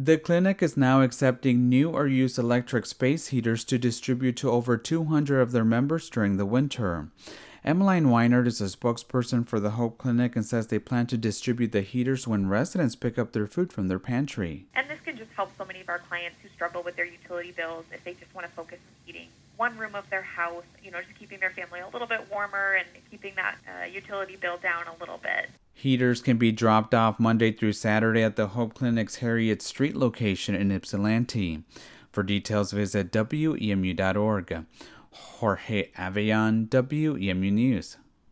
The clinic is now accepting new or used electric space heaters to distribute to over 200 of their members during the winter. Emmeline Weinert is a spokesperson for the Hope Clinic and says they plan to distribute the heaters when residents pick up their food from their pantry. And this can just help so many of our clients who struggle with their utility bills if they just want to focus on heating one room of their house, just keeping their family a little bit warmer and keeping that utility bill down a little bit. Heaters can be dropped off Monday through Saturday at the Hope Clinic's Harriet Street location in Ypsilanti. For details, visit WEMU.org. Jorge Avellon, WEMU News.